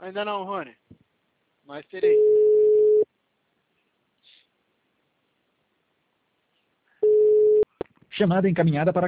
Ainda não, Rony. Mas terei. Chamada encaminhada para